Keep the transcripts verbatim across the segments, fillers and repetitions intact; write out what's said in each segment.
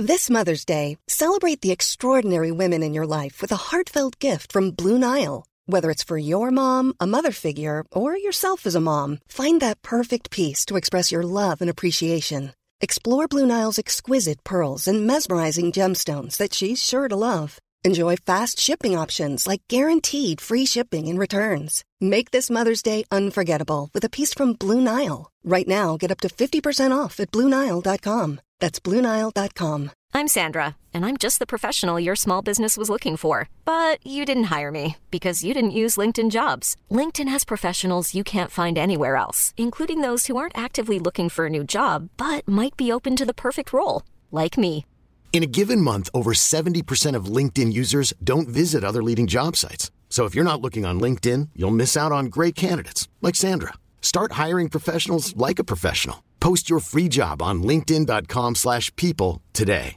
This Mother's Day, celebrate the extraordinary women in your life with a heartfelt gift from Blue Nile. Whether it's for your mom, a mother figure, or yourself as a mom, find that perfect piece to express your love and appreciation. Explore Blue Nile's exquisite pearls and mesmerizing gemstones that she's sure to love. Enjoy fast shipping options like guaranteed free shipping and returns. Make this Mother's Day unforgettable with a piece from Blue Nile. Right now, get up to fifty percent off at Blue Nile dot com. That's Blue Nile dot com. I'm Sandra, and I'm just the professional your small business was looking for. But you didn't hire me because you didn't use LinkedIn Jobs. LinkedIn has professionals you can't find anywhere else, including those who aren't actively looking for a new job, but might be open to the perfect role, like me. In a given month, over seventy percent of LinkedIn users don't visit other leading job sites. So if you're not looking on LinkedIn, you'll miss out on great candidates like Sandra. Start hiring professionals like a professional. Post your free job on linkedin dot com slash people today.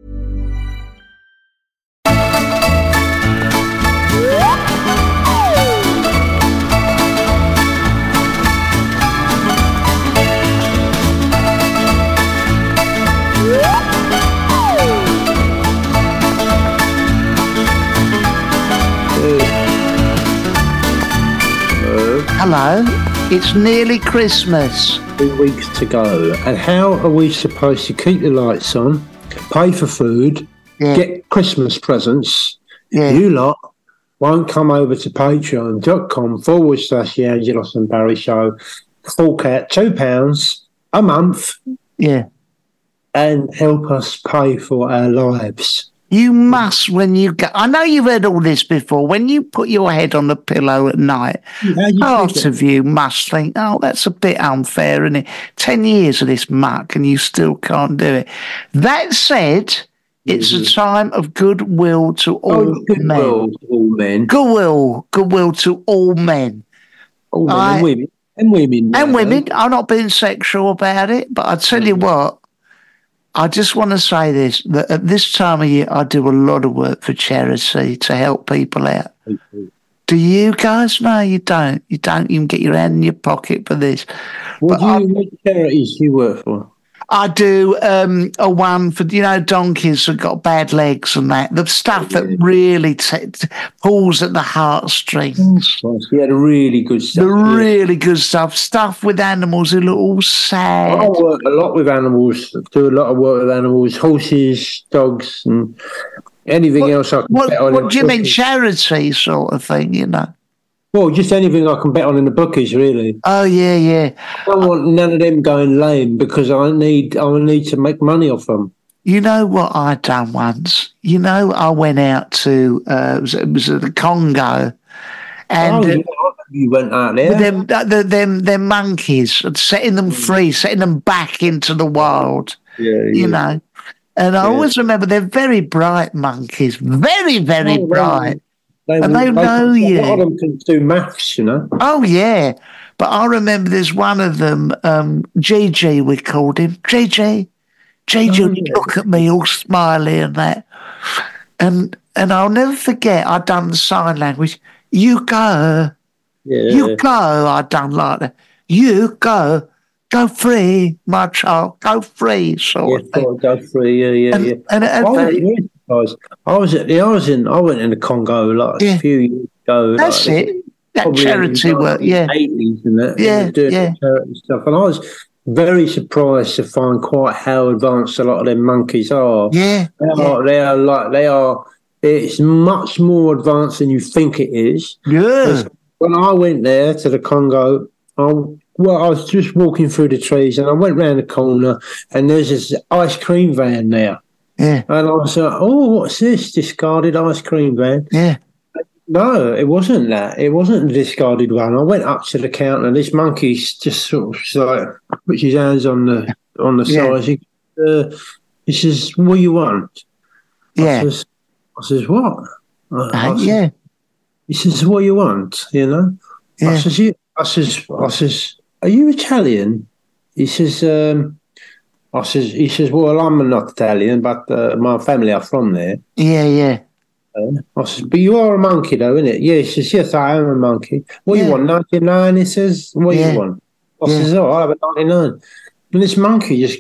Hello, it's nearly Christmas. Two weeks to go. And how are we supposed to keep the lights on, pay for food, yeah. get Christmas presents? Yeah. You lot won't come over to patreon.com forward slash the Angelos and Barry Show, fork out two pounds a month. Yeah. And help us pay for our lives. You must, when you go, I know you've heard all this before, when you put your head on the pillow at night, part of you must think, oh, that's a bit unfair, isn't it? Ten years of this muck and you still can't do it. That said, it's mm-hmm. a time of goodwill to all oh, goodwill men. To all men. Goodwill, goodwill to all men. All men I, and women. And women. And women. I'm not being sexual about it, but I tell you what, I just want to say this, that at this time of year, I do a lot of work for charity to help people out. Mm-hmm. Do you guys? No, you don't. You don't even get your hand in your pocket for this. What but do you, what charities do you work for? I do um, a one for, you know, donkeys that got bad legs and that. The stuff yeah. that really t- t- pulls at the heartstrings. Oh, yeah, the really good stuff. The yeah. really good stuff. Stuff with animals who look all sad. I work a lot with animals. Do a lot of work with animals, horses, dogs, and anything what, else I can what, bet on. What do you mean, charity sort of thing, you know? Well, just anything I can bet on in the bookies, really. Oh yeah, yeah. I don't want none of them going lame because I need I need to make money off them. You know what I done once? You know, I went out to uh, it was, it was the Congo, and oh, uh, you went out there. Them, the, them, them monkeys, setting them free, setting them back into the wild. Yeah, yeah. You know, and I yeah. always remember they're very bright monkeys, very, very oh, bright. They, and they, they know they, you. A lot of them can do maths, you know. Oh, yeah. But I remember there's one of them, um, Gigi, we called him. Gigi. Gigi oh, would yeah. look at me all smiley and that. And and I'll never forget, I'd done the sign language. You go. Yeah. You go, I'd done like that. You go. Go free, my child. Go free, sort yeah, of thing. Go free, yeah, yeah, and, yeah. And, and, oh, and, yeah. I was, I was at the, I was in, I went in the Congo like yeah. a few years ago. That's like, it. That charity in, work, yeah. eighties and that, yeah, and doing yeah. charity stuff. And I was very surprised to find quite how advanced a lot of them monkeys are. Yeah, they are. yeah. They are like they are. It's much more advanced than you think it is. Yeah. When I went there to the Congo, I, well, I was just walking through the trees, and I went round the corner, and there's this ice cream van there. Yeah. And I was like, oh, what's this? Discarded ice cream van? Yeah. No, it wasn't that. It wasn't the discarded one. I went up to the counter and this monkey just sort of like puts his hands on the on the yeah. side. He, uh, he says, what do you want? Yeah. I says, I says what? Uh, I says, yeah. He says, what do you want? You know? Yeah. I says, you, I says, I says, are you Italian? He says, um, I says, he says, well, I'm not Italian, but uh, my family are from there. Yeah, yeah. Uh, I says, but you are a monkey, though, isn't it? Yeah, he says, yes, I am a monkey. What do yeah. you want, ninety-nine? He says, what do yeah. you want? I yeah. says, oh, I'll have a ninety-nine. And this monkey just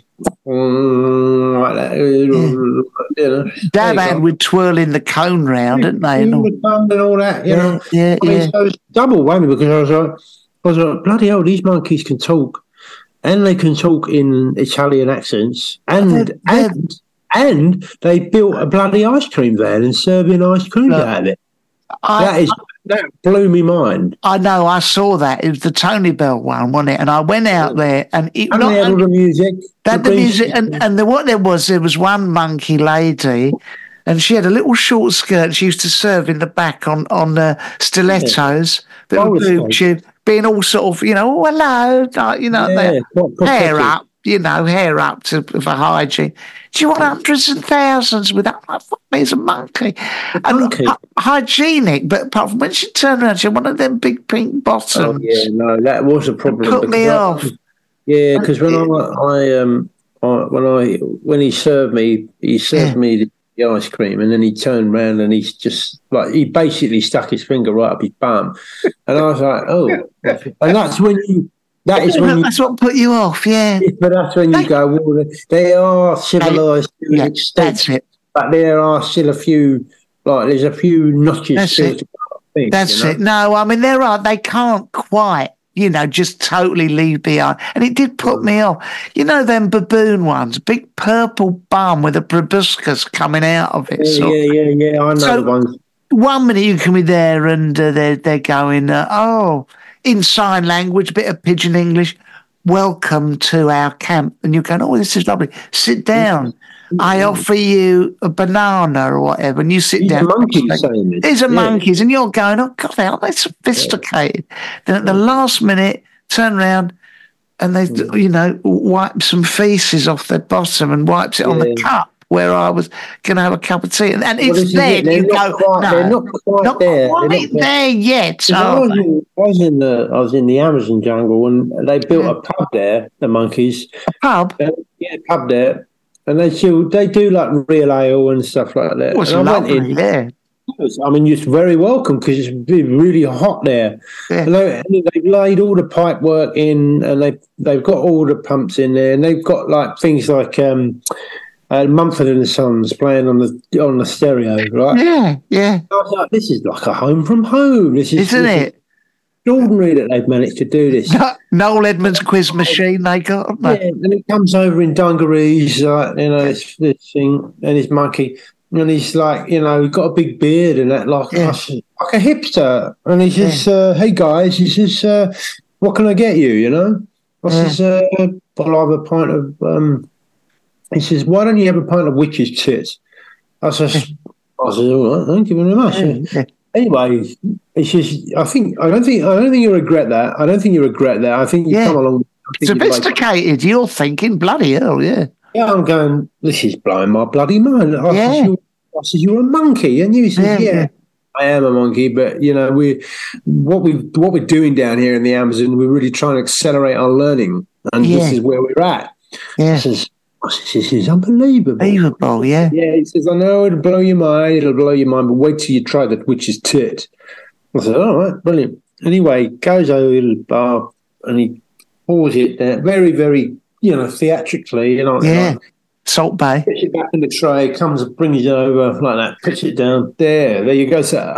Mm, like that. Yeah. You know, Dab hand would twirl in the cone round, didn't they? And all, and all that, you yeah, know. Yeah, I mean, yeah. so it's double whammy because I was like, I was like, bloody hell, these monkeys can talk, and they can talk in Italian accents, and They're, they're, and and they built a bloody ice cream van and serving ice cream Look, out of it. I, that is that blew me mind. I know, I saw that. It was the Tony Bell one, wasn't it? And I went out there and it And not they had all the music. that the music and, and the, what there was, there was one monkey lady, and she had a little short skirt. She used to serve in the back on on uh, stilettos, Yeah. little boob tube, being all sort of, you know, oh, hello, like, you know, Yeah, their hair up, you know, hair up to for hygiene. Do you want hundreds and thousands with that? Like, fuck me, it's a monkey. And monkey. hy- hygienic, but apart from when she turned around, she had one of them big pink bottoms. Oh yeah, no, that was a problem. Put me because I- off. Yeah, because when I, I um I, when I when he served me, he served Yeah. me the, the ice cream, and then he turned around and he's just like he basically stuck his finger right up his bum, and I was like, oh, and that's when you that is when you, That's what put you off, yeah. but that's when you go, well, they are civilized to an Yeah, extent, that's it. but there are still a few like there's a few notches That's still it. to things, That's you know? it. No, I mean, there are, they can't quite, you know, just totally leave behind. And it did put me off. You know, them baboon ones, big purple bum with a proboscis coming out of it. Yeah, So yeah, yeah, yeah. I know So- the ones. one minute you can be there and uh, they're, they're going, uh, oh, in sign language, bit of pidgin English, welcome to our camp. And you're going, oh, this is lovely. Sit down. I offer you a banana or whatever. And you sit These down. monkeys saying it. These are Yeah. monkeys. And you're going, oh, God, aren't they sophisticated? Then at the last minute, turn around and they, Mm. you know, wipe some feces off their bottom and wipes it on the Yeah. cup where I was going to have a cup of tea. And, and Well, it's this is then it. They're you not go, quite- no, they're not quite not there. quite They're not there, there. yet. I are was, they? in, I was in the I was in the Amazon jungle and they built a pub there. The monkeys, A pub? Uh, yeah, pub there, and they still they do like real ale and stuff like that. It was and I went lovely in. there. I mean, you're very welcome because it's been really hot there. Yeah. And they, and they've laid all the pipe work in, and they they've got all the pumps in there, and they've got like things like um, uh, Mumford and Sons playing on the on the stereo, right? Yeah, yeah. I was like, this is like a home from home. This is Isn't this is it? extraordinary that they've managed to do this. Noel Edmonds quiz machine they got, haven't Yeah, they? and he comes over in dungarees, like, you know, this, this thing, and his monkey, and he's like, you know, he's got a big beard and that, like, Yeah. like a hipster. And he says, uh, hey guys, he says, uh, what can I get you, you know? I Yeah. says, uh, I'll have a pint of, um, he says, why don't you have a pint of witch's tits? I says, I says, all right, thank you very much. Yeah. Anyway, he says, I think, I don't think, I don't think you regret that. I don't think you regret that. I think you Yeah. come along. I think you'd like- Sophisticated, you're thinking, bloody hell, yeah. Yeah, I'm going, this is blowing my bloody mind. I, Yeah. said, you, I said, you're a monkey. And you said, Yeah, yeah, yeah. I am a monkey. But, you know, we what, we what we're doing down here in the Amazon, we're really trying to accelerate our learning. And Yeah. this is where we're at. Yeah. I says, I says, this is unbelievable. Unbelievable, yeah. Yeah, he says, I know it'll blow your mind. It'll blow your mind. But wait till you try that witch's tit. I said, all right, brilliant. Anyway, goes over to the bar and he pours it there very, very, you know, theatrically, you know. Yeah. like, Salt Bay. puts it back in the tray, comes and brings it over like that, puts it down. There, there you go, sir.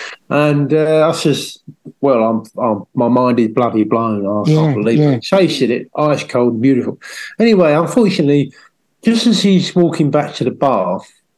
And uh, I says, well, I'm, I'm, my mind is bloody blown. I Yeah, can't believe yeah. it. Tasted it, ice cold, beautiful. Anyway, unfortunately, just as he's walking back to the bar,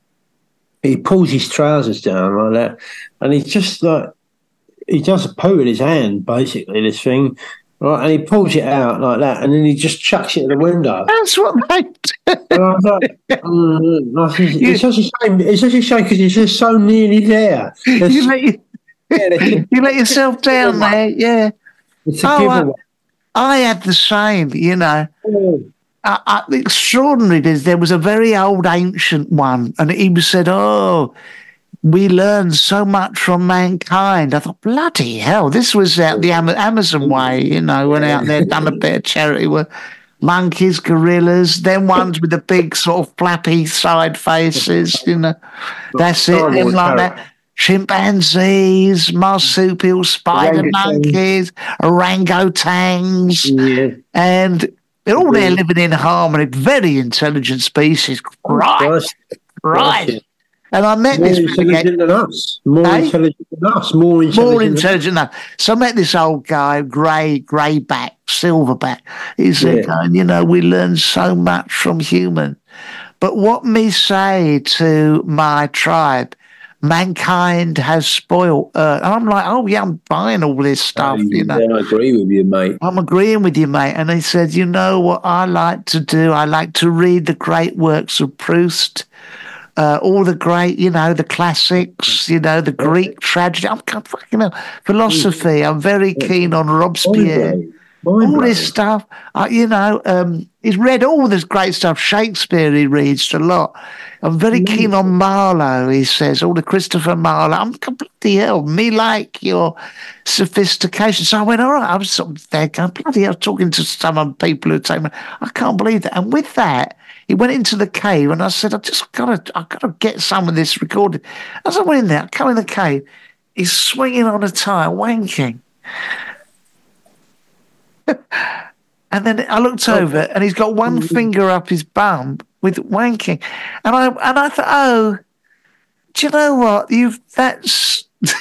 he pulls his trousers down like that, and he's just like, he does a poo in his hand, basically, this thing. Right, and he pulls it out like that, and then he just chucks it at the window. That's what they do. And I was like, mm, I said, it's such a shame. It's such a shame because it's just so nearly there. It's, You let, you, yeah, it's, you let yourself down there, yeah. it's a Oh, I, giveaway. I had the same, you know. Oh, Uh, uh, the extraordinary is there was a very old ancient one, and he said, "Oh, we learned so much from mankind." I thought, bloody hell, this was out the Am- Amazon way, you know. Went out there, done a bit of charity work. Monkeys, gorillas, then ones with the big sort of flappy side faces, you know. That's it, Star them Wars like character. that. Chimpanzees, marsupial, spider Orangutans. monkeys, orangutans, yeah. and They're all there living in harmony. Very intelligent species. Right. Christ. Right. Christ. And I met more this intelligent than us. More eh? intelligent than us. More intelligent. More intelligent than us. So I met this old guy, grey, greyback, silverback. He said, yeah. you know, we learn so much from human. But what me say to my tribe, mankind has spoiled Earth. And I'm like, oh, yeah, I'm buying all this stuff, yeah, you know. I agree with you, mate. I'm agreeing with you, mate. And he said, you know what I like to do? I like to read the great works of Proust, uh, all the great, you know, the classics, you know, the Greek tragedy. I'm fucking hell. Philosophy. I'm very keen on Robespierre. All this stuff, uh, you know, um, he's read all this great stuff. Shakespeare he reads a lot. I'm very mm. keen on Marlowe, he says, all the Christopher Marlowe. I'm bloody hell, me like your sophistication. So I went, all right, I was sort of there going, bloody hell, talking to some people who take me. I can't believe that. And with that, he went into the cave and I said, I just got to, I've got to get some of this recorded. As I went in there, I come in the cave, he's swinging on a tire, wanking. And then I looked over and he's got one finger up his bum with wanking. And I and I thought, oh, do you know what? You've that's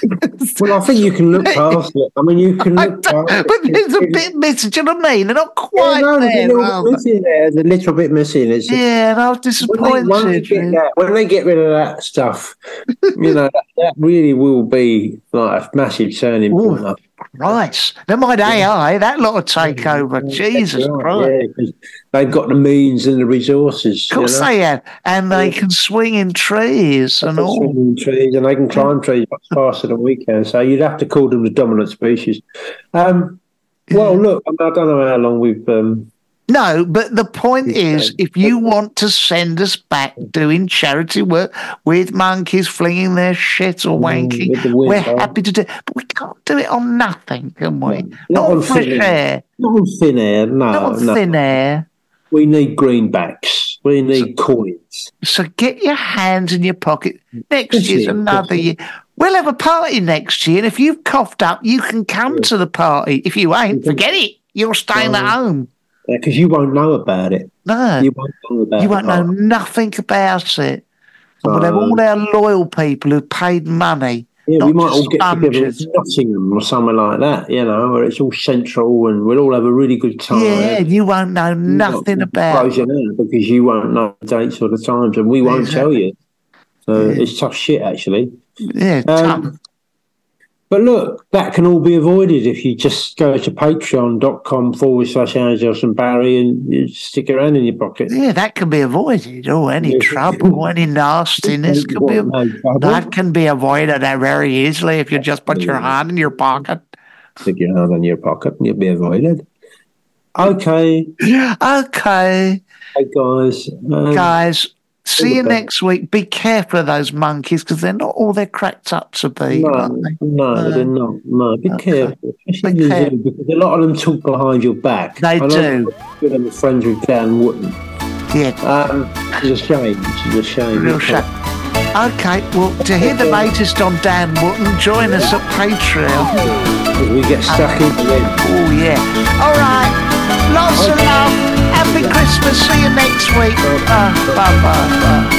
well, I think you can look past it. I mean, you can look past it. But there's a bit missing. Do you know what I mean? They're not quite yeah, no, there. There's a little bit missing there. There's a little bit missing. It's yeah, and I was disappointed. When they, when, they that, when they get rid of that stuff, you know, that, that really will be like a massive turning point. Ooh, Christ. Never mind A I, yeah. That lot of take over. Yeah, Jesus right, Christ. Yeah, they've got the means and the resources. Of course you know? They have. And they yeah. can swing in trees and all. Swing in trees and they can climb trees much faster than we can. So you'd have to call them the dominant species. Um, well, look, I, mean, I don't know how long we've... Um, No, but the point is, if you want to send us back doing charity work with monkeys flinging their shit or wanking, mm, we're happy to do it. But we can't do it on nothing, can we? No, not, not on fresh air. air. Not on thin air, no. Not on no. thin air. We need greenbacks. We need so, coins. So get your hands in your pocket. Next year's another year. We'll have a party next year, and if you've coughed up, you can come yeah. to the party. If you ain't, forget it. You're staying um, at home. Because you won't know about it. No. You won't know about You won't it. know nothing about it. And we'll have all our loyal people who've paid money. Yeah, we might all get sponges. together in Nottingham or somewhere like that, you know, where it's all central and we'll all have a really good time. Yeah, you won't know you nothing about it. Because you won't know the dates or the times and we won't exactly. tell you. So yeah. it's tough shit, actually. Yeah, um, tough. But look, that can all be avoided if you just go to patreon.com forward slash Angels and Barry and you stick it around in your pocket. Yeah, that can be avoided. Oh, any yeah. trouble, any nastiness can be no that can be avoided very easily if you just put your hand in your pocket. Stick your hand in your pocket and you'll be avoided. Okay. Okay. Hey, guys. Um, guys. See you next week. Be careful of those monkeys because they're not all they're cracked up to be. No, are they? no, uh, they're not. No, be okay. careful. Especially be careful. Because a lot of them talk behind your back. They I do. I'm friends with Dan Wootton. Yeah. Um, it's a shame. It's a shame. Real shame. Okay, well, to hear the latest on Dan Wootton, join us at Patreon. As we get stuck uh, into it. Oh, yeah. All right. Lots okay. of love. Happy Christmas. See you next week. Uh, bye bye. Bye.